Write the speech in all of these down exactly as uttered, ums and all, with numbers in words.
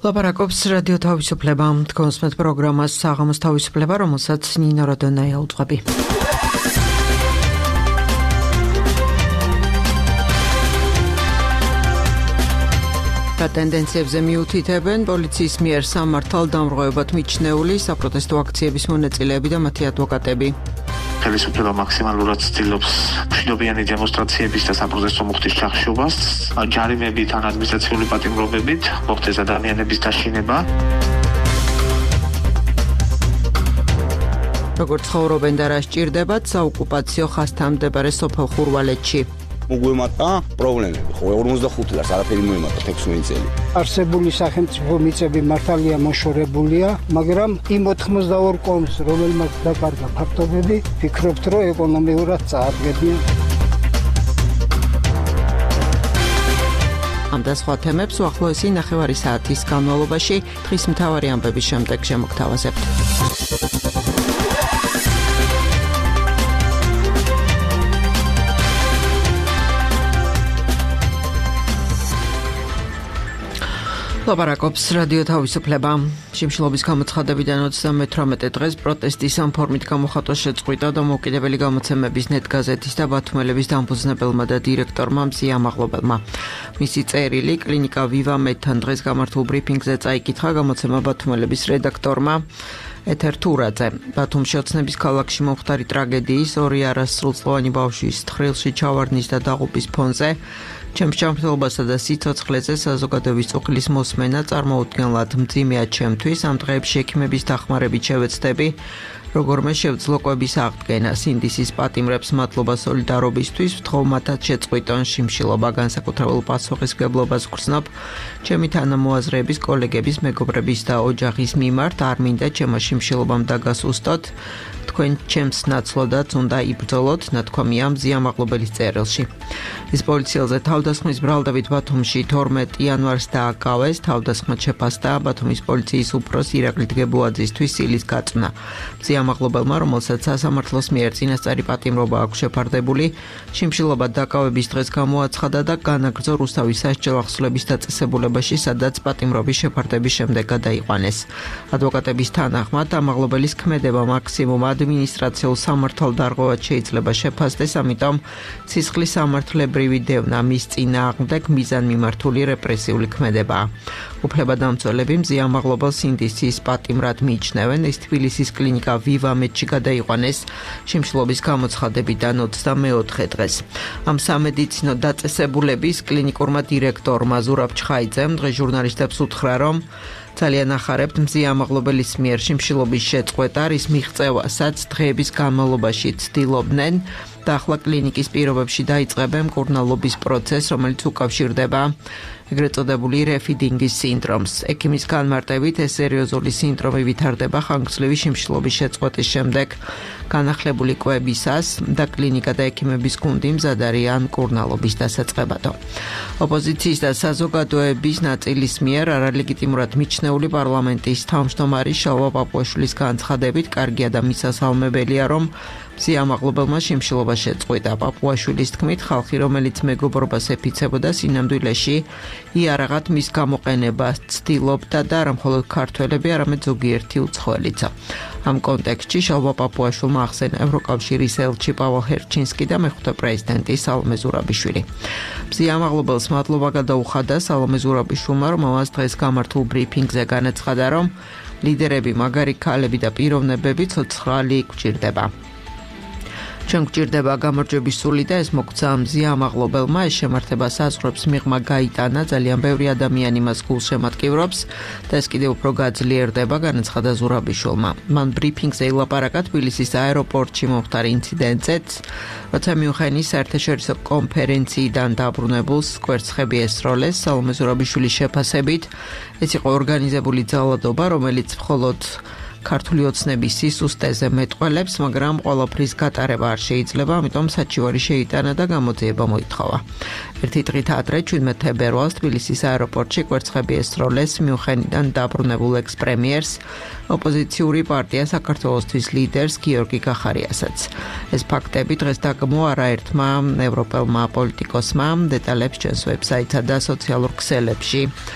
ლაპარაკობს რადიო თავისუფლება, თქვენს პროგრამას საღამოს თავისუფლება, რომელსაც ნინო როდონაია უძღვები. ტენდენციებზე მიუთითებენ პოლიციის მიერ სამართალ დამრღვევებად მიჩნეული საპროტესტო აქციების მონაწილეები და მათი ადვოკატები. Ხელისუფლება მაქსიმალურად ცდილობს მშვიდობიანი დემონსტრაციების და საპროტესტო მუხტის ჩახშობას, ჯარიმებით ან ადმინისტრაციული პატიმრობებით მოხდეს ადამიანების დაშინება. როგორც ცხოვრობენ და რა სჭირდებათ საოკუპაციო ხაზთან მდებარე სოფელ ხურვალეთში. მოგვემატა პრობლემები, ხო ორმოცდახუთი წელს არაფერი მოემატა ექვსმეტი წელი. არსებული სახელმწიფო მიწები მართალია მოშორებულია, მაგრამ იმ ოცდაორ კონს, რომელმაც დაკარგა ფაქტობები, ფიქრობთ, რომ ეკონომიურად წაადგენენ. ამ და სხვა თემებს უახლოესი ნახევარი საათის განმავლობაში დღის მთავარი ამბების შემდეგ შემოგთავაზებთ. ლაპარაკობს რადიო თავისუფლება. შიმშილობის გამოცხადებიდან ოცდამეთვრამეტე დღეს პროტესტის ამ ფორმით გამოხატვა შეწყვიტა დამოუკიდებელი გამოცემების ნეტ გაზეთის და ბათუმელების დამფუძნებელმა და დირექტორმა მზია მაღლობელმა. მისი წერილი კლინიკა ვივა მედთან დღეს გამართულ ბრიფინგზე წაიკითხა გამოცემა ბათუმელების რედაქტორმა ეთერ თურაძე. ბათუმში ოცნების ქალაქში მომხდარი ტრაგედიის ორი არასრულწლოვანი ბავშვის თხრილში ჩავარდნის და დაღუპვის ფონზე ჩემს ჯანმრთელობასა და სიცოცხლეზე საზოგადოების წუხლის მოსმენა წარმოუდგენლად მძიმეა ჩემთვის. ამ დღეებში ექიმების დახმარებით შევეცდები როგორმე შევძლო კვების აღდგენა. სინდისის პატიმრებს მადლობა სოლიდარობისთვის, ვთხოვ მათაც შეწყვიტონ შიმშილობა, განსაკუთრებულ პასუხისმგებლობას ვგრძნობ ჩემი თანამოაზრეების, კოლეგების, მეგობრების და ოჯახის მიმართ. არ მინდა ჩემო შიმშილობამ დაგასუსტოთ. თქვენ ჩემს ნაცვლოდაც უნდა იბრძოლოთ, ნათქვამია მზია მაღლობელის წერილში. ის პოლიციელზე თავდასხმის ბრალდებით ბათუმში თორმეტ იანვარს დააკავეს, თავდასხმად შეფასდა ბათუმის პოლიციის უფროს ირაკლი დგებუაძისთვის სილის გაწვნა. მზია მაღლობელმა, რომელსაც სასამართლოს მიერ წინასწარი პატიმრობა აქვს შეფარდებული, შიმშილობად დაკავების დღეს გამოაცხადა და განაგრძო რუსთავის სასჯელ ახსნების დაწესებულებაში, სადაც პატიმრობის შეფარდების შემდეგ გადაიყვანეს. ადვოკატების თანახმად მაღლობელის ქმედება მაქსიმუმ ადმინისტრაციულ სამართალდარღვევად შეიძლება შეფასდეს, ამიტომ სისხლის სამართლებრივი დევნა მის წინააღმდეგ მიზანმიმართული რეპრესიული ქმედებაა. უფლებადამცველები მზია მაღლობელს სინდისის პატიმრად მიიჩნევენ. ის თბილისის კლინიკა ვივა მედში გადაიყვანეს შიმშილობის გამოცხადებიდან ოცდამეოთხე დღეს. ამ სამედიცინო დაწესებულების კლინიკურმა დირექტორმა ზურაბ ჩხაიძემ დღეს ჟურნალისტებს უთხრა, რომ ძალიან ახარებთ მზია მაღლობელის მიერ შიმშილობის შეწყვეტა, რის მიღწევასაც დღეების განმავლობაში ცდილობდნენ და ახლა კლინიკის პირობებში დაიწყებენ მკურნალობის პროცესს, რომელიც უკავშირდება ეგრეთ წოდებული რეფიდინგის სინდრომს. ექიმის განმარტებით ეს სერიოზული სინდრომი ვითარდება ხანგრძლივი შიმშილობის შეწყვეტის შემდეგ განახლებული კვებისას და კლინიკა და ექიმების გუნდი მზად არიან მკურნალობის დასაწყებადო. ოპოზიციის და საზოგადოების ნაწილის მიერ არალეგიტიმურად მიჩნეული პარლამენტის თავმჯდომარის შალვა პაპუაშვილის განცხადებით კარგია და მისასალმებელია, რომ მზია მაღლობელმა შიმშილობა შეწყვიტა. პაპუაშვილის თქმით, ხალხი, რომელიც მეგობრობას ეფიცებოდა სინამდვილეში იარაღად მის გამოყენებას ცდილობდა და არა მხოლოდ ქართველები, არამედ ზოგიერთი უცხოელიცა. ამ კონტექსტში შალვა პაპუაშვილმა ახსენა ევროკავშირის ელჩი პავალ ჰერჩინსკი და მეხუთე პრეზიდენტი სალომე ზურაბიშვილი. მზია მაღლობელს მადლობა გადაუხადა სალომე ზურაბიშვილმა, რომელმაც დღეს გამართულ ბრიფინგზე განაცხადა, რომ ლიდერები, მაგარი ქალები და პიროვნებები ცოცხალი გვჭირდება. ჩვენ გვჭირდება გამარჯვების სული და ეს მოგცა მზია მაღლობელმა. ეს შემართება საზღვრებს მიღმა გაიტანა, ძალიან ბევრი ადამიანი მას გულს შემატკივრობს და ეს კიდევ უფრო გაძლიერდება, განაცხადა ზურაბიშვილმა. მან ბრიფინგზე ილაპარაკა თბილისის აეროპორტში მომხდარ ინციდენტზეც, როცა მიუნხენის საერთაშორისო კონფერენციიდან დაბრუნებულს კვერცხები ესროლეს. სალომე ზურაბიშვილის შეფასებით ეს იყო ორგანიზებული ძალადობა, რომელიც მხოლოდ ქართული ოცნების სისუსტეზე მეტყველებს, მაგრამ ყველაფრის გატარება არ შეიძლება, ამიტომ საჩივარი შეიტანა და გამოძიება მოითხოვა. ერთი დღით ადრე ჩვიდმეტ თებერვალს თბილისის აეროპორტში კვერცხები ესროლეს მიუნხენიდან დაბრუნებულ ექს-პრემიერს, ოპოზიციური პარტია საქართველოსთვის ლიდერს გიორგი კახარიასაც. ეს ფაქტები დღეს დაგმო არაერთმა ევროპელმა პოლიტიკოსმა, დეტალებს ჩვენს ვებსაიტსა და სოციალურ ქსელებში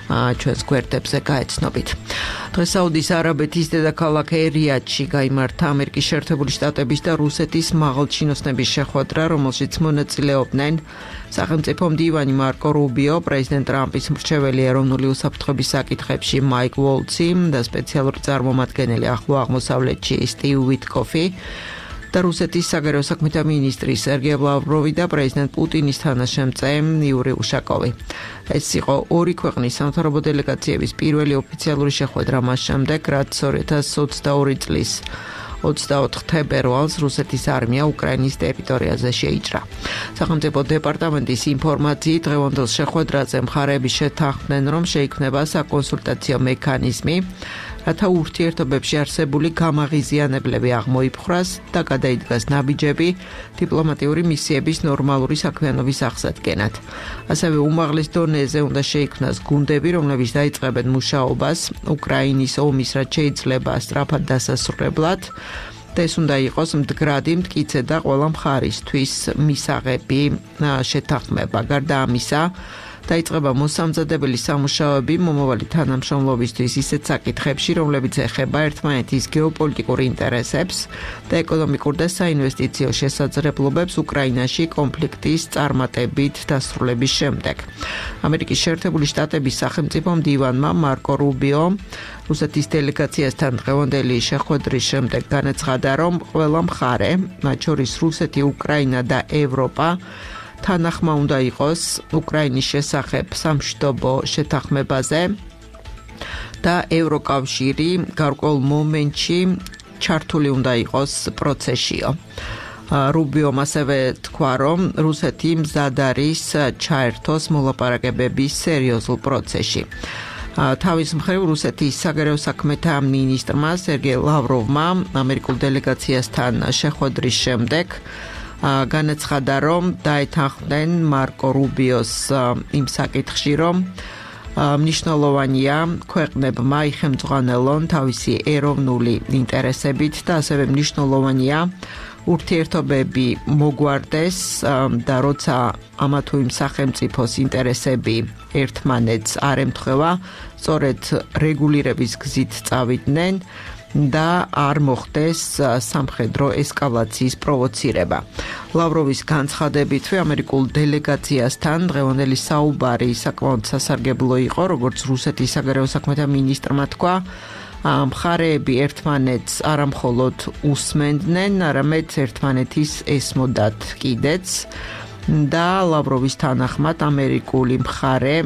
ჩვენს გვერდებზე გაეცნობით. დღეს საუდის არაბეთის დედაქალაქ რიადში გაიმართა ამერიკის შეერთებული შტატების და რუსეთის მაღალჩინოსნების შეხვედრა, რომელშიც მონაწილეობდნენ სახელმწიფო მდივანი მარკო რუბიო, პრეზიდენტ ტრამპის მრჩეველი ეროვნული უსაფრთხოების საკითხებში მაიკ ვოლცი და სპეციალური წარმომადგენელი ახლო აღმოსავლეთში სტივ ვიტკოფი და რუსეთის საგარეო საქმეთა მინისტრი სერგეი ლავროვი და პრეზიდენტ პუტინის თანაშემწე იური უშაკოვი. ეს იყო ორი ქვეყნის სამთავრობო დელეგაციების პირველი ოფიციალური შეხვედრა მას შემდეგ, რაც ორი ათას ოცდაორი წლის ოცდაოთხ თებერვალს რუსეთის არმია უკრაინის ტერიტორიაზე შეიჭრა. სახელმწიფო დეპარტამენტის ინფორმაციით დღევანდელ შეხვედრაზე მხარეები შეთანხმდნენ, რომ შეიქმნება საკონსულტაციო მექანიზმი, რათა ურთიერთობებში არსებული გამაღიზიანებლები აღმოიფხვრას და გადაიდგას ნაბიჯები დიპლომატიური მისიების ნორმალური საქმიანობის აღსადგენად. ასევე უმაღლეს დონეზე უნდა შეიქმნას გუნდები, რომლებიც დაიწყებენ მუშაობას უკრაინის ომის, რაც შეიძლება სწრაფად დასასრულებლად და ეს უნდა იყოს მდგრადი, მტკიცე და ყველა მხარისთვის მისაღები შეთანხმება. გარდა ამისა, დაიწყება მოსამზადებელი სამუშაოები მომავალი თანამშრომლობისთვის ისეთ საკითხებში, რომლებიც ეხება ერთმანეთის გეოპოლიტიკურ ინტერესებს და ეკონომიკურ და საინვესტიციო შესაძლებლობებს უკრაინაში კონფლიქტის წარმატებით დასრულების შემდეგ. ამერიკის შეერთებული შტატების სახელმწიფო მდივანმა მარკო რუბიო რუსეთის დელეგაციასთან დღევანდელი შეხვედრის შემდეგ განაცხადა, რომ ყველა მხარე, მათ შორის რუსეთი, უკრაინა და ევროპა, თანახმა უნდა იყოს უკრაინის შესახებ სამშვიდობო შეთანხმებაზე და ევროკავშირი გარკვეულ მომენტში ჩართული უნდა იყოს პროცესშიო. რუბიომ ასევე თქვა, რომ რუსეთი მზად არის ჩაერთოს მოლაპარაკებების სერიოზულ პროცესში. თავის მხრივ რუსეთის საგარეო საქმეთა მინისტრმა სერგეი ლავროვმა ამერიკულ დელეგაციასთან შეხვედრის შემდეგ განაცხადა, რომ დაეთანხმდნენ მარკო რუბიოს იმ საკითხში, რომ მნიშვნელოვანია ქვეყნებმა იხელმძღვანელონ თავისი ეროვნული ინტერესებით და ასევე მნიშვნელოვანია ურთიერთობები მოგვარდეს და როცა ამა თუ იმ სახელმწიფოს ინტერესები ერთმანეთს არ ემთხვევა, სწორედ რეგულირების გზით წავიდნენ და არ მოხდეს სამხედრო ესკალაციის პროვოცირება. ლავროვის განცხადებითვე ამერიკულ დელეგაციასთან დღევანდელი საუბარი საკმაოდ სასარგებლო იყო, როგორც რუსეთის საგარეო საქმეთა მინისტრმა თქვა, მხარეები ერთმანეთს არამხოლოდ უსმენდნენ, არამედ ერთმანეთის ესმოდათ კიდეც და ლავროვის თანახმად ამერიკული მხარე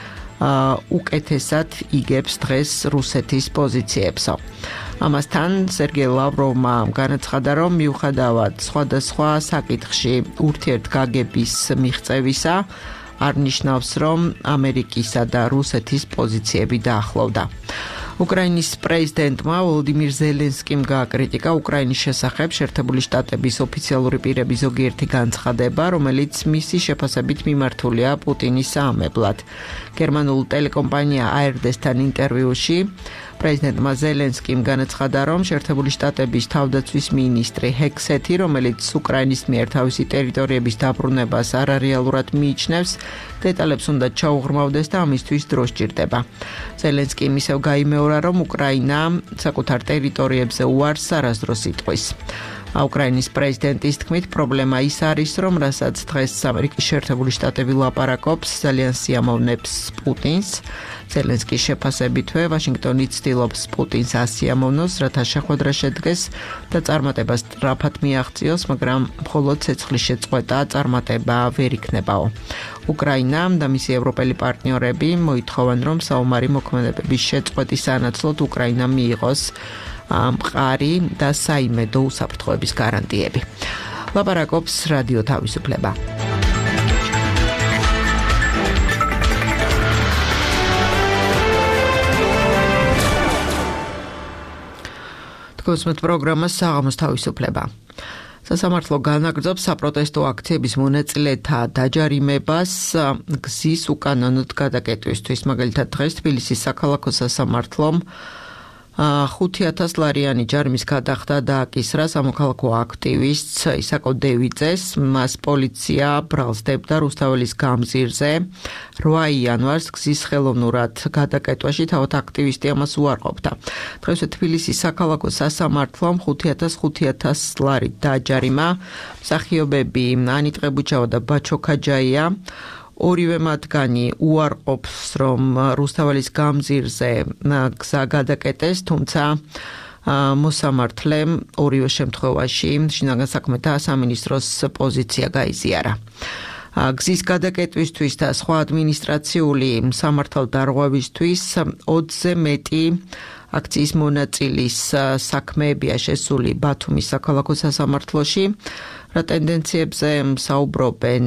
უკეთესად იგებს დღეს რუსეთის პოზიციებსო. ამასთან სერგეი ლავროვმა განაცხადა, რომ მიუხედავად სხვადასხვა საკითხში ურთიერთგაგების მიღწევისა, არ ნიშნავს, რომ ამერიკისა და რუსეთის პოზიციები დაახლოვდა. უკრაინის პრეზიდენტმა ვოლოდიმირ ზელენსკიმ გააკრიტიკა უკრაინის შესახებ შეერთებული შტატების ოფიციალური პირების ზოგიერთი განცხადება, რომელიც მისი შეფასებით მიმართულია პუტინის საამებლად. გერმანულ ტელეკომპანია A R D-სთან ინტერვიუში პრეზიდენტმა ზელენსკიმ განაცხადა, რომ შეერთებული შტატების თავდაცვის მინისტრი ჰექსეთი, რომელიც უკრაინის მიერ თავისი ტერიტორიების დაბრუნებას არარეალურად მიიჩნევს, დეტალებს უნდა ჩაუღრმავდეს და ამისთვის დრო სჭირდება. ზელენსკიმ ისევ გაიმეორა, რომ უკრაინა საკუთარ ტერიტორიებზე უარს არასდროს იტყვის. უკრაინის პრეზიდენტის თქმით, პრობლემა ის არის, რომ რასაც დღეს ამერიკის შეერთებული შტატები ლაპარაკობს, ძალიან სიამოვნებს პუტინს. ზელენსკის შეფასებითვე, ვაშინგტონი ცდილობს პუტინს ასიამოვნოს, რათა შეხვედრა შედგეს და წარმატებას სწრაფად მიაღწიოს, მაგრამ მხოლოდ ცეცხლის შეწყვეტა წარმატება ვერ იქნებაო. უკრაინა და მისი ევროპელი პარტნიორები მოითხოვენ, რომ საომარი მოქმედებების შეწყვეტის სანაცვლოდ უკრაინამ მიიღოს მყარი და საიმედო უსაფრთხოების გარანტიები. ლაპარაკობს რადიო თავისუფლება. თქოსმეთ პროგრამას საღამოს თავისუფლება. სასამართლო განაგრძობს საპროტესტო აქციების მონაწილეთა დაჯარიმებას გზის უკანონოდ გადაკეტვისთვის. მაგალითად დღეს თბილისის საქალაქო სასამართლომ ხუთი ათას ლარიანი ჯარიმის გადახდა დააკისრა სამოქალაქო აქტივისტს ისაკო დევიძეს. მას პოლიცია ბრალსდებდა რუსთაველის გამზირზე რვა იანვარს გზის ხელოვნურად გადაკეტვაში, თავად აქტივისტი ამას უარყოფდა. დღესვე თბილისის საქალაქო სასამართლომ ხუთი ათას ხუთი ათას ლარით დააჯარიმა მსახიობები ანიტ ყებუჩავა და ბაჩო ქაჯაია. ორივე მათგანი უარყოფს, რომ რუსთაველის გამზირზე გზა გადაკეტეს, თუმცა მოსამართლემ ორივე შემთხვევაში შინაგან საქმეთა სამინისტროს პოზიცია გაიზიარა. გზის გადაკეტვისთვის და სხვა ადმინისტრაციული სამართალდარღვევისთვის ოცზე მეტი აქციის მონაწილის საქმეებია შესული ბათუმის საქალაქო სასამართლოში. რა ტენდენციებზე საუბრობენ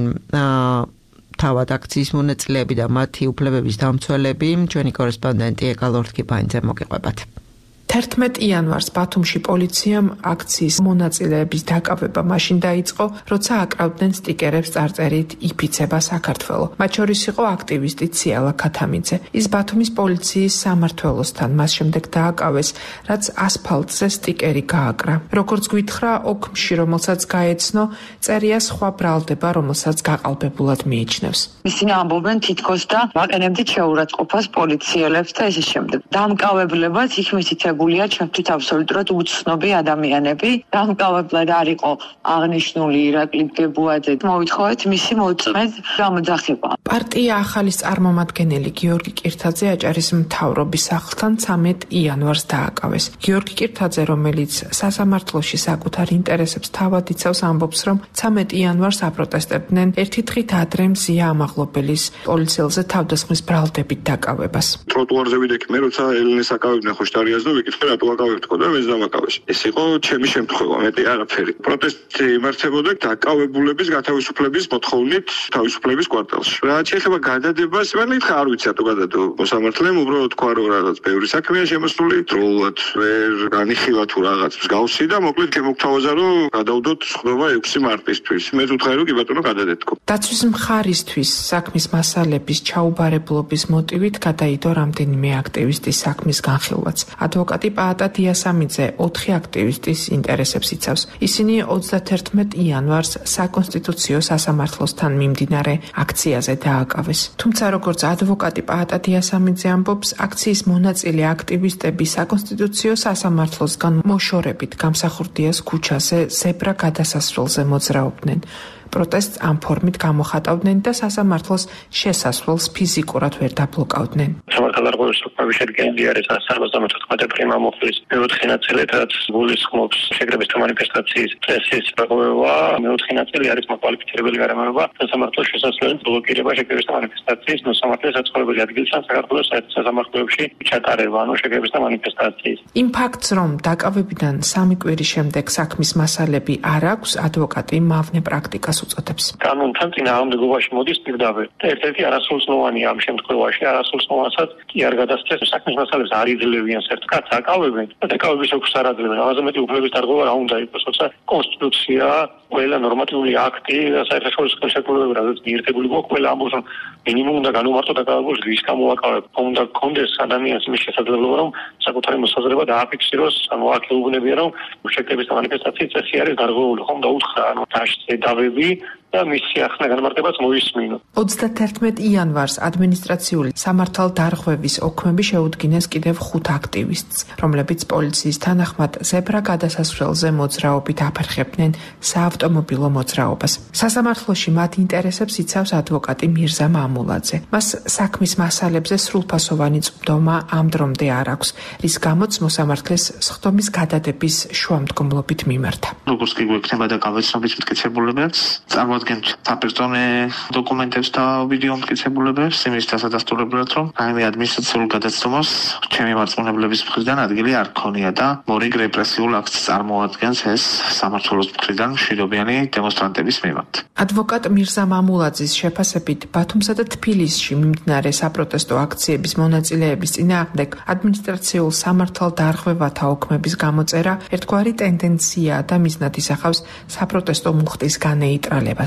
თავად აქციის მონაწილეები და მათი უფლებების დამცველები, ჩვენი კორესპონდენტი ეკალორთ კიბაინძე მოგიყვებათ. თერთმეტ იანვარს ბათუმში პოლიციამ აქციის მონაწილეების დაკავება მაშინ დაიწყო, როცა აკრავდნენ სტიკერებს წარწერით იფიცება საქართველო. მათ შორის იყო აქტივისტი ციალა ქათამიძე. ის ბათუმის პოლიციის სამმართველოსთან მას შემდეგ დააკავეს, რაც ასფალტზე სტიკერი გააკრა. როგორც გვითხრა, ოქმში, რომელსაც გაეცნო, წერია სხვა ბრალდება, რომელსაც გაყალბებულად მიიჩნევს. ისინი ამბობენ თითქოს და ვაყენებდით შეურაცხყოფას პოლიციელებს და ესე შემდეგ. დამკავებლებაც იქ მითითებულია ჩემთვის აბსოლუტურად უცნობი ადამიანები. დამკავებლად არ იყო აღნიშნული ირაკლი გებუაძე. მოვითხოვეთ მისი მოწმედ გამოძახება. პარტია ახალის წარმომადგენელი გიორგი კირთაძე აჭარის მთავრობის სახლთან ცამეტ იანვარს დააკავეს. გიორგი კირთაძე, რომელიც სასამართლოში საკუთარ ინტერესებს თავად იცავს, ამბობს, რომ ცამეტ იანვარს აპროტესტებდნენ ერთი დღით ადრე მზია ამაღლობელის პოლიციელზე თავდასხმის ბრალდებით დაკავებას. ტროტუარზე ვიდექი მე, როცა ელენეს აკავებდნენ ხოშტარიას და ვიკითხე რატო აკავებთ და მეც დამაკავეს. ეს იყო ჩემი შემთხვევა, მეტი არაფერი. პროტესტი იმართებოდა დაკავებულების გათავისუფლების მოთხოვნით თავისუფლების კვარტალში. რაც შეიძლება გადადებას, მე მითხრა არ ვიცი რატო გადადო მოსამართლემ, უბრალოდ თქვა რომ რაღაც ბევრი საქმეა შემოსული, დროულად ვერ განიხილა თუ რაღაც მსგავსი და მოკლედ შემოგთავაზა რომ გადავდოთ სხდომა ექვსი მარტისთვის. მე ვუთხარი რომ კი ბატონო გადადეთქო. დაცვის მხარისთვის საქმის მასალების ჩაუბარებლობის მოტივით გადაიდო რამდენიმე აქტივისტის საქმის განხილვაც. ადვოკატი პაატა დიასამიძე ოთხი აქტივისტის ინტერესებს იცავს. ისინი ოცდათერთმეტ იანვარს საკონსტიტუციო სასამართლოსთან მიმდინარე აქციაზე დააკავეს. თუმცა როგორც ადვოკატი პაატა დიასამიძე ამბობს, აქციის მონაწილე აქტივისტები საკონსტიტუციო სასამართლოსგან მოშორებით გამსახურდიას ქუჩაზე ზებრა გადასასვლელზე მოძრაობდნენ. პროტესტს ამ ფორმით გამოხატავდნენ და სასამართლოს შესასვლელს ფიზიკურად ვერ დაბლოკავდნენ. სამართალდარღვევის საკუთრების შედგენილი არის სამოცდამეთოთხმეტე პრიმა მოხლის მეოთხე ნაწილი, რაც გულისხმობს შეკრებისთა მანიფესტაციის წესის რღვევა. მეოთხე ნაწილი არის მოკვალიფიცირებელი გარემოება სასამართლოს შესასვლელის ბლოკირება შეკრებისთა მანიფესტაციის მოსამართლეს საცხოვრებელი ადგილიდან საქართველოს სასამართლოებში ჩატარება, ანუ შეკრებისთა მანიფესტაციის. იმ ფაქტს, რომ დაკავებიდან სამი კვირის შემდეგ საქმის მასალები არ აქვს, ადვოკატი მავნე პრაქტიკას უწოდებს. კანონთან წინააღმდეგობაში მოდის პირდაპირ. და ერთ-ერთი არასრულწლოვანია ამ შემთხვევაში, არასრულწლოვანსაც კი არ გადასცეს საქმის მასალებს არ იძლევიან ერთ კაც აკავებენ და დაკავების ოქს არ აძლევენ. ამაზე მეტი უფლების დარღვევა რა უნდა იყოს, როცა კონსტიტუცია, ყველა ნორმატიული აქტი და საერთაშორისო ხელშეკრულებები, რაც მიერთებული გვაქვს, ყველა ამბობს, რომ მინიმუმ უნდა განუმარტო დაკავებულს რის გამოაკავებ. უნდა გქონდეს ადამიანს იმის შესაძლებლობა, რომ საკუთარი მოსაზრება დააფიქსიროს, ანუ აქ ეუბნებია, რომ შეკრების და მანიფესტაციის წესი არის დარღვეული, ხომ და უთხრა, ანუ დაშწე დავები და მისი ახლა განმარტებაც მოისმინო. ოცდათერთმეტ იანვარს ადმინისტრაციული სამართალდარღვევის ოქმები შეუდგინეს კიდევ ხუთ აქტივისტს, რომლებიც პოლიციის თანახმად ზებრა გადასასვლელზე მოძრაობით აფერხებდნენ საავტომობილო მოძრაობას. სასამართლოში მათ ინტერესებს იცავს ადვოკატი მირზა მამულაძე. მას საქმის მასალებზე სრულფასოვანი წვდომა ამ დრომდე არ აქვს, რის გამოც მოსამართლეს სხდომის გადადების შუამდგომლობით მიმართა. როგორც კი გვექნება დაკავებების მტკიცებულებებს, წარმოადგენთ საპერსონე დოკუმენტებს და ვიდეო მტკიცებულებებს იმის დასადასტურებლად, რომ რაიმე ადმინისტრაციულ გადაცემას ჩემი მარწმუნებლების მხრიდან ადგილი არ ქონია და მორიგ რეპრესიულ აქტს წარმოადგენს ეს სამართლოს მხრიდან მშვიდობიანი დემონსტრანტების მიმართ. ადვოკატ მირზა მამულაძის შეფასებით, ბათუმსა და თბილისში მიმდინარე საპროტესტო აქციების მონაწილეების წინააღმდეგ ადმინისტრაციულ სამართალდარღვევათა ოქმების გამოწერა ერთგვარი ტენდენციაა და მიზნად ისახავს საპროტესტო მუხტის განეიტრალებას.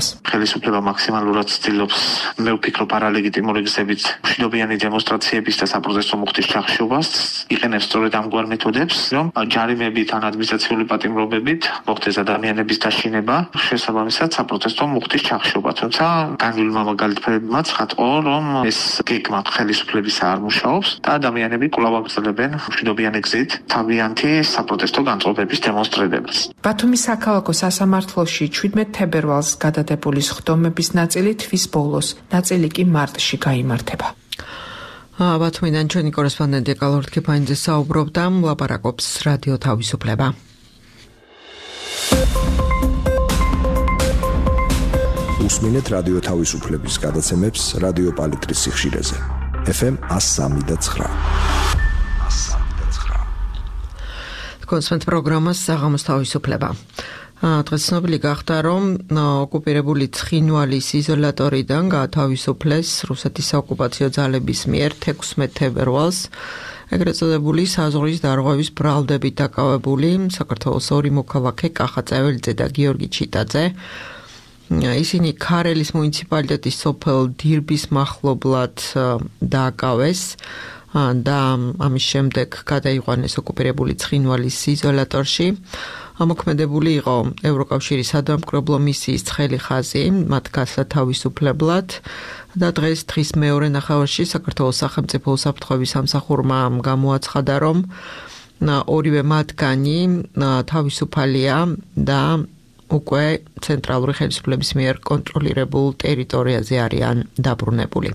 ხელისუფლება მაქსიმალურად ცდილობს, მე ვფიქრობ, არალეგიტიმური გზებით მშვიდობიანი დემონსტრაციების და საპროტესტო მუხტის ჩახშობას, იყენებს სწორედ ამგვარ მეთოდებს, რომ ჯარიმებით ან ადმინისტრაციული პატიმრობებით მოხდეს ადამიანების დაშინება, შესაბამისად საპროტესტო მუხტის ჩახშობა. თუმცა განვლილმა მაგალითებმა ცხადყო, რომ ეს გეგმა ხელისუფლების არ მუშაობს და ადამიანები კვლავ აგრძელებენ მშვიდობიანი გზით თავიანთი საპროტესტო განწყობების დემონსტრირებას. ბათუმის საქალაქო სასამართლოში ჩვიდმეტ თებერვალს გადადებული სხდომების ნაწილი თვის ბოლოს, ნაწილი კი მარტში გაიმართება. ბათუმიდან ჩვენი კორესპონდენტი კალორთ ქიფაინძე საუბრობდა, ლაპარაკობს რადიო თავისუფლება. უსმინეთ რადიო თავისუფლების გადაცემებს რადიო პალიტრის სიხშირეზე. ეფ ემ one oh three point nine. კონსპენთ პროგრამას საღამოს თავისუფლება. დღეს ცნობილი გახდა, რომ ოკუპირებული ცხინვალის იზოლატორიდან გაათავისუფლეს რუსეთის საოკუპაციო ძალების მიერ თექვსმეტ თებერვალს ეგრეთ წოდებული საზღვრის დარღვევის ბრალდებით დაკავებული საქართველოს ორი მოქალაქე კახა წეველიძე და გიორგი ჩიტაძე. ისინი ქარელის მუნიციპალიტეტის სოფელ დირბის მახლობლად დააკავეს და ამის შემდეგ გადაიყვანეს ოკუპირებული ცხინვალის იზოლატორში. ამოქმედებული იყო ევროკავშირის სადამკვირვებლო მისიის ცხელი ხაზი მათ გასათავისუფლებლად და დღეს დღის მეორე ნახევარში საქართველოს სახელმწიფო უსაფრთხოების სამსახურმა გამოაცხადა, რომ ორივე მათგანი თავისუფალია და უკვე ცენტრალური ხელისუფლების მიერ კონტროლირებულ ტერიტორიაზე არიან დაბრუნებული.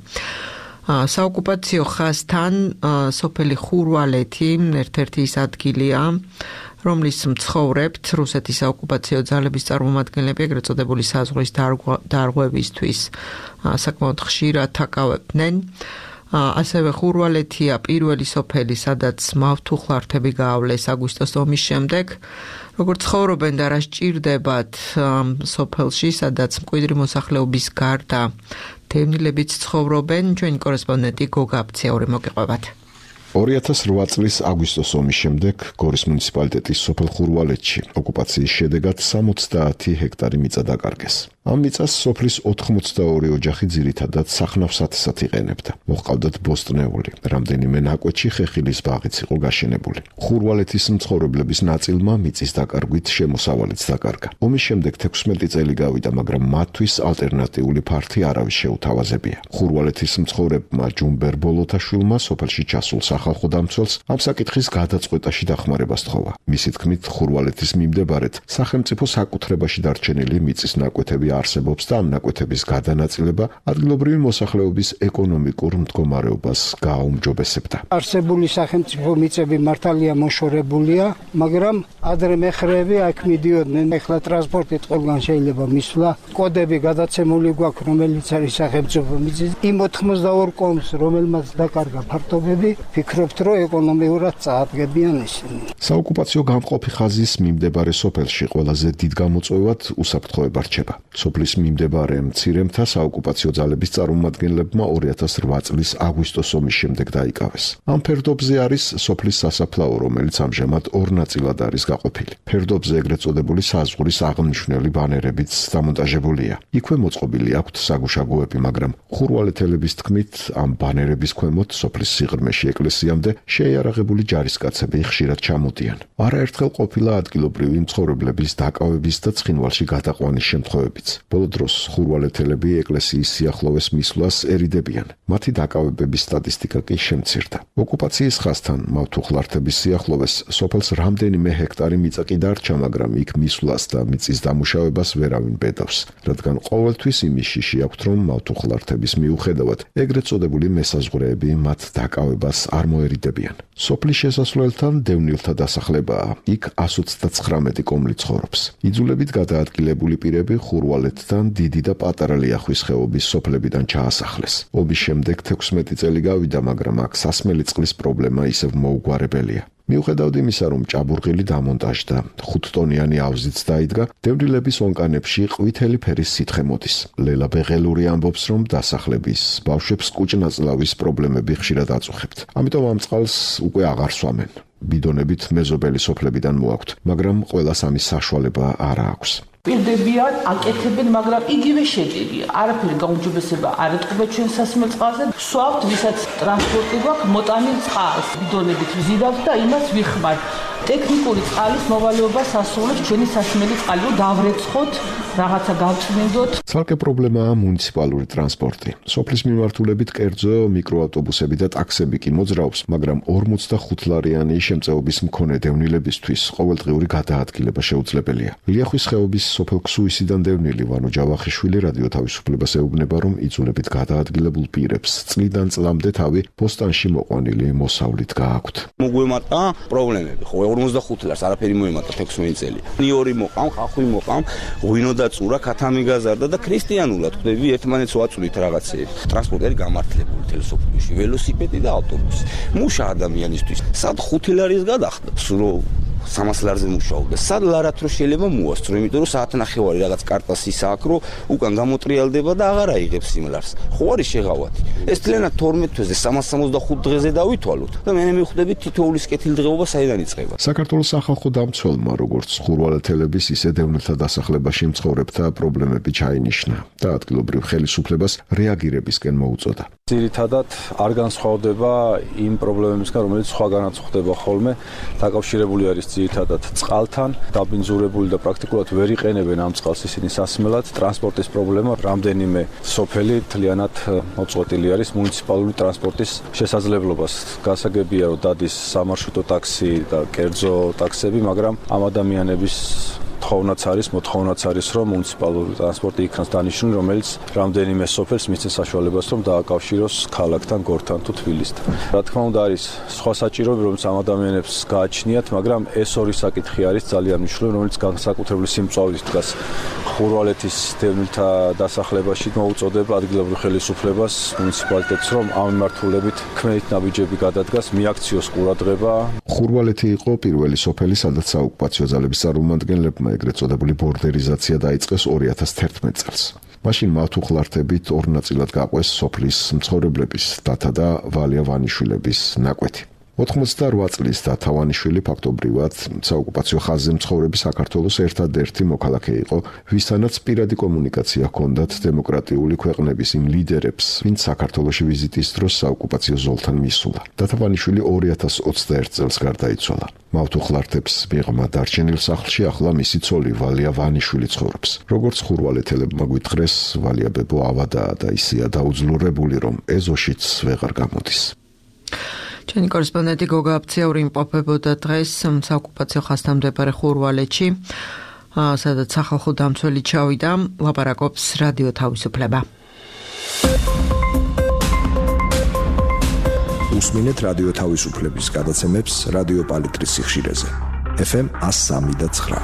საოკუპაციო ხაზთან სოფელი ხურვალეთი ერთ-ერთი ის ადგილია, რომლის მცხოვრებთ რუსეთის საოკუპაციო ძალების წარმომადგენლები ეგრეთ წოდებული საზღვრის დარღვევისთვის საკმაოდ ხშირად აკავებდნენ. ასევე ხურვალეთია პირველი სოფელი, სადაც მავთუხლართები გაავლეს აგვისტოს ომის შემდეგ. როგორც ცხოვრობენ და რა სჭირდებათ სოფელში, სადაც მკვიდრი მოსახლეობის გარდა დევნილებიც ცხოვრობენ, ჩვენი კორესპონდენტი გოგა აბციური მოგიყვებათ. ორი ათას რვა წლის აგვისტოს ომის შემდეგ გორის მუნიციპალიტეტის სოფელ ხურვალეთში ოკუპაციის შედეგად სამოცდაათი ჰექტარი მიწა დაკარგეს. ამ მიწას სოფლის ოთხმოცდაორი ოჯახი ძირითადად სახნავ-სათესად იყენებდა. მოჰყავდათ ბოსტნეული, რამდენიმე ნაკვეთში ხეხილის ბაღიც იყო გაშენებული. ხურვალეთის მცხოვრებლების ნაწილმა მიწის დაკარგვით შემოსავალიც დაკარგა. ომის შემდეგ თექვსმეტი წელი გავიდა, მაგრამ მათთვის ალტერნატიული ფართი არავის შეუთავაზებია. ხურვალეთის მცხოვრებმა ჯუმბერ ბოლოთაშვილმა სოფელში ჩასულ სახალხო დამცველს ამ საკითხის გადაწყვეტაში დახმარება სთხოვა. მისი თქმით, ხურვალეთის მიმდებარედ სახელმწიფო საკუთრებაში დარჩენილი მიწის ნაკვეთები არსებობს და ამ ნაკვეთების გადანაწილება ადგილობრივი მოსახლეობის ეკონომიკურ მდგომარეობას გააუმჯობესებდა. არსებული სახელმწიფო მიწები მართალია მოშორებულია, მაგრამ ადრე მეხრეები აქ მიდიოდნენ. ეხლა ტრანსპორტით ყველგან შეიძლება მისვლა. კოდები გადაცემული გვაქვს, რომელიც არის სახელმწიფო მიწის. იმ ოთხმოცდაორ კომს, რომელმაც დაკარგა ფართობები, ფიქრობთ, რომ ეკონომიურად წაადგებიან ისინი. საოკუპაციო გამყოფი ხაზის მიმდებარე სოფელში ყველაზე დიდ გამოწვევად უსაფრთხოება რჩება. სოფლის მიმდებარე მცირე მთა საოკუპაციო ძალების წარმომადგენლებმა ორი ათას რვა წლის აგვისტოს ომის შემდეგ დაიკავეს. ამ ფერდობზე არის სოფლის სასაფლაო, რომელიც ამჟამად ორ ნაწილად არის გაყოფილი. ფერდობზე ეგრეთ წოდებული საზღვრის აღნიშნული ბანერებიც დამონტაჟებულია. იქვე მოწყობილი აქვთ საგუშაგოები, მაგრამ ხურვალეთელების თქმით, ამ ბანერების ქვემოთ სოფლის სიღრმეში ეკლესიამდე შეიარაღებული ჯარისკაცები ხშირად ჩამოდიან. არაერთხელ ყოფილა ადგილობრივი მცხოვრებლების დაკავების და ცხინვალში გადაყვანის შემთხვევებიც. ბოლო დროს ხურვალეთელები ეკლესიის სიახლოვეს მისვლას ერიდებიან. მათი დაკავებების სტატისტიკა კი შემცირდა. ოკუპაციის ხაზთან მავთუხლართების სიახლოვეს სოფელს რამდენიმე ჰექტარი მიწა კი დარჩა, მაგრამ იქ მისვლას და მიწის დამუშავებას ვერავინ ბედავს, რადგან ყოველთვის იმის შიში აქვთ, რომ მავთუხლართების მიუხედავად ეგრეთ წოდებული მესაზღვრეები მათ დაკავებას არ მოერიდებიან. სოფლის შესასვლელთან დევნილთა დასახლებაა. იქ one ოცდაცხრამეტი კომლი ცხოვრობს. იძულებით გადაადგილებული პირები ხურვალეთთან დიდი და პატარა ლიახვის ხეობის სოფლებიდან ჩაასახლეს. ომის შემდეგ თექვსმეტი წელი გავიდა, მაგრამ აქ სასმელი წყლის პრობლემა ისევ მოუგვარებელია. მიუხედავად იმისა, რომ ჭაბურღილი დამონტაჟდა, ხუთტონიანი ავზიც დაიდგა, დევნილების ონკანებში ყვითელი ფერის სითხე მოდის. ლელა ბეღელური ამბობს, რომ დასახლების ბავშვებს კუჭნაწლავის პრობლემები ხშირად აწუხებთ. ამიტომ ამ წყალს უკვე აღარ სვამენ. ბიდონებით მეზობელი სოფლებიდან მოაქვთ, მაგრამ ყველას ამის საშუალება არ აქვს. პირდებიან, აკეთებენ, მაგრამ იგივე შეჭირია. არაფერი გაუმჯობესება არ ეთყობა ჩვენ სასმელ წყალზე. სვავთ, ვისაც ტრანსპორტი გვაქვს, მოტანილ წყალს ბიდონებით ვზივავთ და იმას ვიხმართ. ტექნიკური წყალის მოვალეობას ასრულებს ჩვენი სასმელი წყალი, რომ დავრეცხოთ, რაღაცა გავწმინდოთ. ცალკე პრობლემაა მუნიციპალური ტრანსპორტი. სოფლის მიმართულებით კერძო მიკროავტობუსები და ტაქსები კი მოძრაობს, მაგრამ ორმოცდახუთლარიანი შემწეობის მქონე დევნილებისთვის ყოველდღიური გადაადგილება შეუძლებელია. ლიახვის ხეობის სოფელ ქსუისიდან დევნილი ვანო ჯავახიშვილი რადიო თავისუფლებას ეუბნება, რომ იძულებით გადაადგილებულ პირებს წლიდან წლამდე თავი ბოსტანში მოყვანილი მოსავლით გააქვთ. მოგვემატა პრობლემები, ხო ორმოცდახუთ ლარს არაფერი მოემატა თექვსმეტი წელი. ნიორი მოყამ, ხახვი მოყამ, ღვინო დაწურა, ქათამი გაზარდა და ქრისტიანულად ხვდები ერთმანეთს ვაწვრით რაღაცეებს. ტრანსპორტი არის გამართლებული თელესოფლში, ველოსიპედი და ავტობუსი. მუშა ადამიანისთვის. სად ხუთი ლარის გადახდებს, რომ სამას ლარზე მუშაობდა. სად ლარად რო შეიძლება მოასწრო, იმიტომ რომ საათ ნახევარი რაღაც კარტას ისააქ, რომ უკან გამოტრიალდება და აღარ აიღებს იმ ლარს. ხო არის შეღავათი. ეს თლიანად თორმეტ თვეზე სამას სამოცდახუთ დღეზე დავითვალოთ და მე მივხვდები თითოეულის კეთილდღეობა საიდან იწყება. საქართველოს სახალხო დამცველმა როგორც ხურვალეთელების, ისე დევნილთა დასახლებაში მცხოვრებთა პრობლემები ჩაინიშნა და ადგილობრივ ხელისუფლებას რეაგირებისკენ მოუწოდა. ძირითადად არ განსხვავდება იმ პრობლემებისგან, რომელიც სხვაგანაც ხდება ხოლმე, დაკავშირებული არის ძირითადად წყალთან, დაბინძურებული და პრაქტიკულად ვერ იყენებენ ამ წყალს ისინი სასმელად. ტრანსპორტის პრობლემა, რამდენიმე სოფელი თლიანად მოწყვეტილი არის მუნიციპალური ტრანსპორტის შესაძლებლობას. გასაგებია, რომ დადის სამარშრუტო ტაქსი და კერძო ტაქსები, მაგრამ ამ ადამიანების თხოვნაც არის, მოთხოვნაც არის, რომ მუნიციპალური ტრანსპორტი იქნას დანიშნული, რომელიც რამდენიმე სოფელს მისცეს საშუალებას, რომ დააკავშიროს ქალაქთან, გორთან თუ თბილისთან. რა თქმა უნდა, არის სხვა საჭიროები, რომელიც ამ ადამიანებს გააჩნიათ, მაგრამ ეს ორი საკითხი არის ძალიან მნიშვნელოვანი, რომელიც განსაკუთრებული სიმწვავით დგას ხურვალეთის დევნილთა დასახლებაში. მოუწოდება ადგილობრივ ხელისუფლებას, მუნიციპალიტეტს, რომ ამ მიმართულებით ქმნით ნაბიჯები გადადგას, მიაქციოს ყურადღება. ხურვალეთი იყო პირველი სოფელი, სადაც საოკუპაციო ძალების წარმომადგენლებმა ეგრეთ წოდებული ბორდერიზაცია დაიწყეს ორი ათას თერთმეტ წელს. მაშინ მავთუხლართებით ორ ნაწილად გაყვეს სოფლის მცხოვრებლების დათა და ვალია ვანიშვილების ნაკვეთი. ოთხმოცდაოთხ წლის დათა ვანიშვილი ფაქტობრივად საოკუპაციო ხაზზე მცხოვრები საქართველოს ერთადერთი მოქალაქე იყო, ვისთანაც პირადი კომუნიკაცია ჰქონდათ დემოკრატიული ქვეყნების იმ ლიდერებს, ვინც საქართველოში ვიზიტის დროს საოკუპაციო ზოლთან მისულა. დათა ვანიშვილი ორი ათას ოცდაერთ წელს გარდაიცვალა. მავთუხლართებს მიღმა დარჩენილ სახლში ახლა მისი ცოლი ვალია ვანიშვილი ცხოვრობს. როგორც ხურვალეთელებმა გვითხრეს, ვალია ბებო ავადაა და ისეა დაუძლურებული, რომ ეზოშიც ვეღარ გამოდის. ჩვენი კორესპონდენტი გოგა აფციაური იმყოფებოდა დღეს საოკუპაციო ხაზთან მდებარე ხურვალეთში, სადაც სახალხო დამცველი ჩავიდა, ლაპარაკობს რადიო თავისუფლება. უსმინეთ რადიო თავისუფლების გადაცემებს რადიო პალიტრის სიხშირეზე. ეფ ემ ას სამი და ცხრა.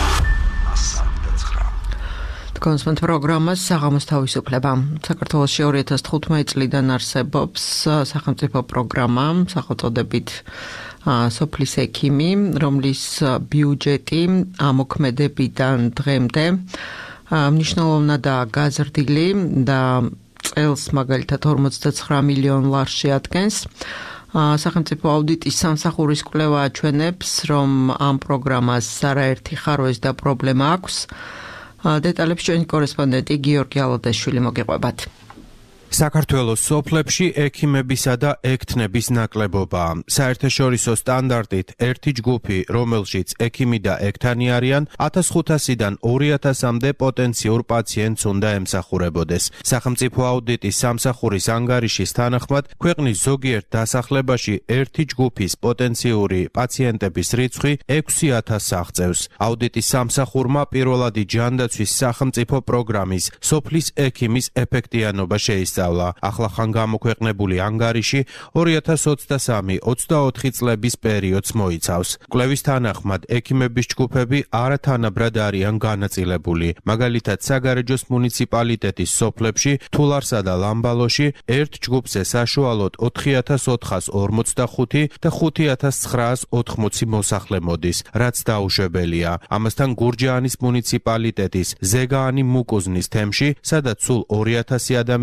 კონსპონდენტ პროგრამას საღამოს თავისუფლება. საქართველოში ორი ათას თხუთმეტი წლიდან არსებობს სახელმწიფო პროგრამა სახელწოდებით სოფლის ექიმი, რომლის ბიუჯეტი ამოქმედებიდან დღემდე მნიშვნელოვნადაა გაზრდილი და წელს მაგალითად ორმოცდაცხრა მილიონ ლარს შეადგენს. სახელმწიფო აუდიტის სამსახურის კვლევა აჩვენებს, რომ ამ პროგრამას არაერთი ხარვეს და პრობლემა აქვს. დეტალებს ჩვენი კორესპონდენტი გიორგი ალოდაშვილი მოგიყვებათ. საქართველოს სოფლებში ექიმებისა და ექთნების ნაკლებობაა. საერთაშორისო სტანდარტით ერთი ჯგუფი, რომელშიც ექიმი და ექთანი არიან, ათას ხუთასიდან ორი ათასამდე პოტენციურ პაციენტს უნდა ემსახურებოდეს. სახელმწიფო აუდიტის სამსახურის ანგარიშის თანახმად, ქვეყნის ზოგიერთ დასახლებაში ერთი ჯგუფის პოტენციური პაციენტების რიცხვი ექვსი ათასს აღწევს. აუდიტის სამსახურმა პირველადი ჯანდაცვის სახელმწიფო პროგრამის სოფლის ექიმის ეფექტიანობა შეისწავლა. ახლახან გამოქვეყნებული ანგარიში ორი ათას ოცდასამი ოცდაოთხი წლების პერიოდს მოიცავს. კვლევის თანახმად, ექიმების ჯგუფები არათანაბრად არიან განაწილებული. მაგალითად, საგარეჯოს მუნიციპალიტეტის სოფლებში, თულარსა და ლამბალოში ერთ ჯგუფზე საშუალოდ ოთხი ათას ოთხას ორმოცდახუთი და ხუთი ათას ცხრაას ოთხმოცი მოსახლე მოდის, რაც დაუშვებელია. ამასთან გურჯაანის მუნიციპალიტეტის ზეგაანი მუკუზნის თემში, სადაც სულ ორი ათასი ადამიანი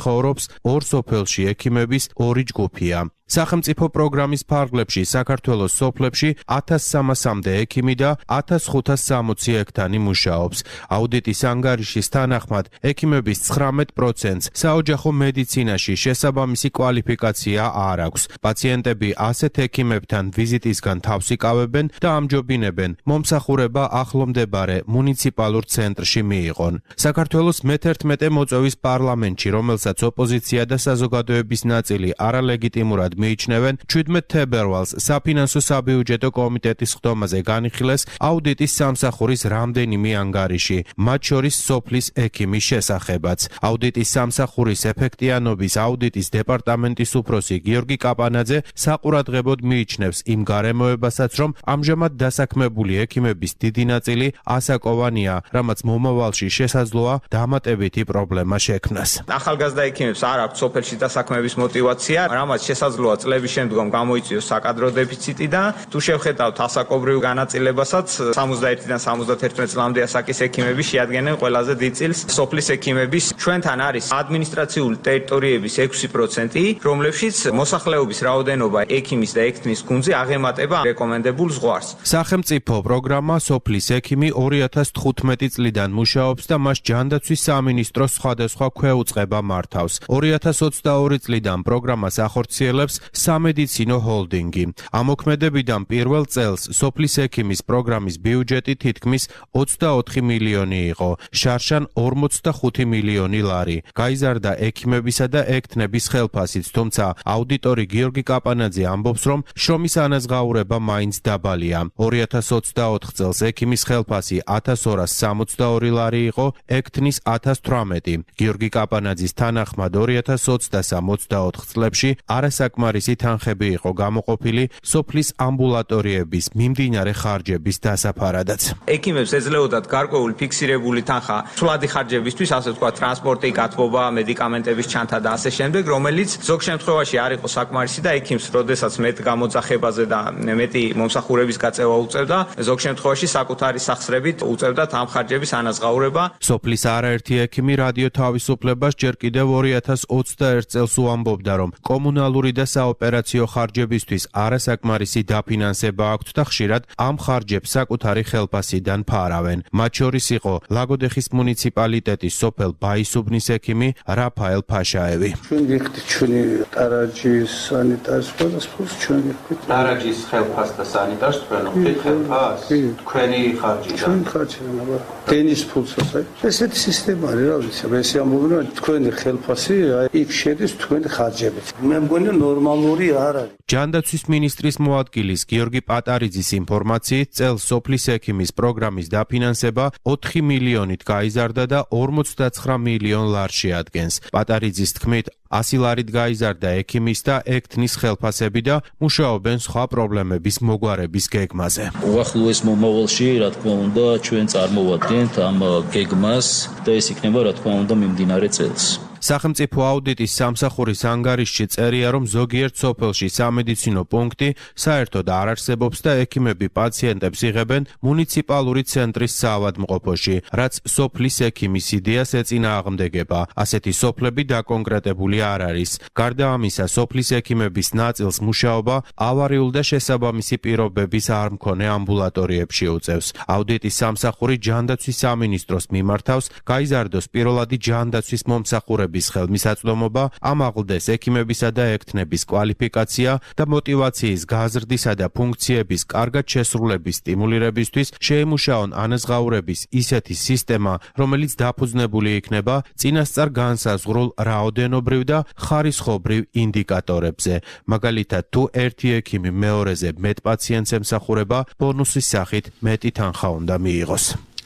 ცხოვრობს ორ სოფელში ექიმების ორი ჯგუფია. სახელმწიფო პროგრამის ფარგლებში საქართველოს სოფლებში ათას სამასამდე ექიმი და ათას ხუთას სამოცი ექთანი მუშაობს. აუდიტის ანგარიშის თანახმად ექიმების ცხრამეტ პროცენტს საოჯახო მედიცინაში შესაბამისი კვალიფიკაცია არ აქვს. პაციენტები ასეთ ექიმებთან ვიზიტისგან თავს იკავებენ და ამჯობინებენ მომსახურება ახლომდებარე მუნიციპალურ ცენტრში მიიღონ. საქართველოს მეთერთმეტე მოწვევის პარლამენტში, რომელსაც ოპოზიცია და საზოგადოების ნაწილი არალეგიტიმურად მიიჩნევენ, ჩვიდმეტ თებერვალს საფინანსო საბიუჯეტო კომიტეტის ხდომაზე განიხილეს აუდიტის სამსახურის რამდენიმე ანგარიში, მათ შორის სოფლის ექიმის შესახებაც. აუდიტის სამსახურის ეფექტიანობის აუდიტის დეპარტამენტის უფროსი გიორგი კაპანაძე საყურადღებოდ მიიჩნევს იმ გარემოებასაც, რომ ამჟამად დასაქმებული ექიმების დიდი ნაწილი ასაკოვანია, რამაც მომავალში შესაძლოა დამატებითი პრობლემა შექმნას. ახალგაზრდა ექიმებს არ აქვთ სოფელში დასაქმების мотиваცია, რამაც შესაძლოა წლების შემდგომ გამოიწვიოს საკადრო დეფიციტი და თუ შევხედავთ ასაკობრივ განაწილებასაც სამოცდაერთიდან სამოცდათერთმეტ წლამდე ასაკის ექიმები შეადგენენ ყველაზე დიდ წილს. სოფლის ექიმების ჩვენთან არის ადმინისტრაციული ტერიტორიების ექვსი პროცენტი, რომლებშიც მოსახლეობის რაოდენობა ექიმის და ექთნის გუნდზე აღემატება რეკომენდებულ ზღვარს. სახელმწიფო პროგრამა სოფლის ექიმი ორი ათას თხუთმეტი წლიდან მუშაობს და მას ჯანდაცვის სამინისტროს სხვადასხვა ქვეუწყება მართავს. ორი ათას ოცდაორი წლიდან პროგრამას ახორციელებს სამედიცინო ჰოლდინგი. ამოქმედებიდან პირველ წელს სოფლის ექიმის პროგრამის ბიუჯეტი თითქმის ოცდაოთხი მილიონი იყო, შარშან ორმოცდახუთი მილიონი ლარი. გაიზარდა ექიმებისა და ექთნების ხელფასიც, თუმცა აუდიტორი გიორგი კაპანაძე ამბობს, რომ შრომის ანაზღაურება მაინც დაბალია. ორი ათას ოცდაოთხ წელს ექიმის ხელფასი ათას ორას სამოცდაორი ლარი იყო, ექთნის ათას თვრამეტი. გიორგი კაპანაძის თანახმად ორი ათას ოცდასა ოცდაოთხ წლებში არასაკმარისი თანხები იყო გამოყოფილი სოფლის ამბულატორიების მიმდინარე ხარჯების დასაფარადაც. ექიმებს ეძლეოდათ გარკვეული ფიქსირებული თანხა სვლადი ხარჯებისთვის, ასე ვთქვათ, ტრანსპორტი, გათბობა, მედიკამენტების ჩანთა და ასე შემდეგ, რომელიც ზოგ შემთხვევაში არ იყო საკმარისი და ექიმს, როდესაც მეტ გამოძახებაზე და მეტი მომსახურების გაწევა უწევდა, ზოგ შემთხვევაში საკუთარი სახსრებით უწევდა ამ ხარჯების ანაზღაურება. სოფლის არაერთი ექიმი რადიო თავისუფლებას ჯერ კიდევ ორი ათას ოცდაერთ წელს უამბობდა, რომ კომუნალური და საოპერაციო ხარჯებისთვის არასაკმარისი დაფინანსება აქვთ და ხშირად ამ ხარჯებს საკუთარი ხელფასიდან ფარავენ. მათ შორის იყო ლაგოდეხის მუნიციპალიტეტის სოფელ ბაისუბნის ექიმი რაფაელ ფაშაევი. ჩვენ ვიხდით ჩვენი ტარაჯის სანიტარს ფულს, ჩვენ ვიხდით ტარაჯის ხელფას და სანიტარს თქვენ ვიხდით ხელფას? თქვენი ხარჯი და ჩვენ ხარჯი აბა დენის ფულსაც აი ესეთი სისტემა არის, რა ვიცი, ეს ამბობენ, რომ თქვენი ხელფასი იქ შედის თქვენი ხარჯებით. მე მგონი ნორმალური არ არის. ჯანდაცვის მინისტრის მოადგილის გიორგი პატარიძის ინფორმაციით, წელს სოფლის ექიმის პროგრამის დაფინანსება ოთხი მილიონით გაიზარდა და ორმოცდაცხრა მილიონ ლარში ადგენს. პატარიძის თქმით, ასი ლარით გაიზარდა ექიმის და ექთნის ხელფასები და მუშაობენ სხვა პრობლემების მოგვარების გეგმაზე. უახლოეს მომავალში, რა თქმა უნდა, ჩვენ წარმოვადგენთ ამ გეგმას და ეს იქნება, რა თქმა უნდა, მიმდინარე წელს. სახელმწიფო აუდიტის სამსახურის ანგარიშში წერია, რომ ზოგიერთ სოფელში სამედიცინო პუნქტი საერთოდ არ არსებობს და ექიმები პაციენტებს იღებენ მუნიციპალური ცენტრის საავადმყოფოში, რაც სოფლის ექიმის იდეას ეწინააღმდეგება. ასეთი სოფლები დაკონკრეტებული არ არის. გარდა ამისა, სოფლის ექიმების ნაწილს მუშაობა ავარიულ და შესაბამისი პირობების არ მქონე ამბულატორიებში უწევს. აუდიტის სამსახური ჯანდაცვის სამინისტროს მიმართავს, გაიზარდოს პირველადი ჯანდაცვის მომსახურების ხელმისაწვდომობა, ამაღლდეს ექიმებისა და ექთნების კვალიფიკაცია და მოტივაციის გაზრდისა და ფუნქციების კარგად შესრულების სტიმულირებისთვის შეიმუშაონ ანაზღაურების ისეთი სისტემა, რომელიც დაფუძნებული იქნება წინასწარ განსაზღვრულ რაოდენობრივ და ხარისხობრივ ინდიკატორებზე. მაგალითად, თუ ერთი ექიმი მეორეზე მეტ პაციენტს ემსახურება, ბონუსის სახით მეტი თანხა უნდა მიიღოს.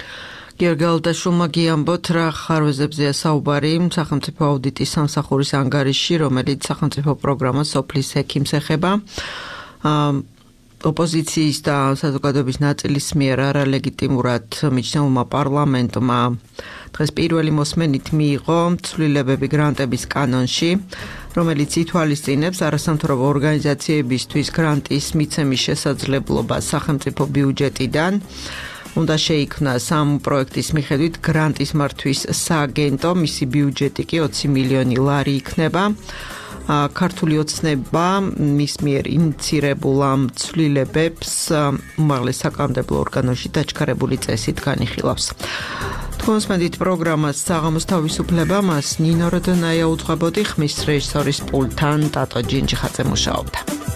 გიორგი ალდაშულმა გიამბოთ, რა ხარვეზებზეა საუბარი სახელმწიფო აუდიტის სამსახურის ანგარიშში, რომელიც სახელმწიფო პროგრამა სოფლის ექიმს ეხება. ოპოზიციის და საზოგადოების ნაწილის მიერ არალეგიტიმურად მიჩნეულმა პარლამენტმა დღეს პირველი მოსმენით მიიღო ცვლილებები გრანტების კანონში, რომელიც ითვალისწინებს არასამთავრობო ორგანიზაციებისთვის გრანტის მიცემის შესაძლებლობას სახელმწიფო ბიუჯეტიდან. უნდა შეიქმნას ამ პროექტის მიხედვით გრანტის მართვის სააგენტო, მისი ბიუჯეტი კი ოცი მილიონი ლარი იქნება. ქართული ოცნება მის მიერ ინიცირებულ ამ ცვლილებებს უმაღლეს საკანონმდებლო ორგანოში დაჩქარებული წესით განიხილავს. თქვენს მედით პროგრამას საღამოს თავისუფლება მას ნინო როდონაია უძღვებოდი, ხმის რეჟისორის პულტთან ტატო ჯინჯიხაძე მუშაობდა.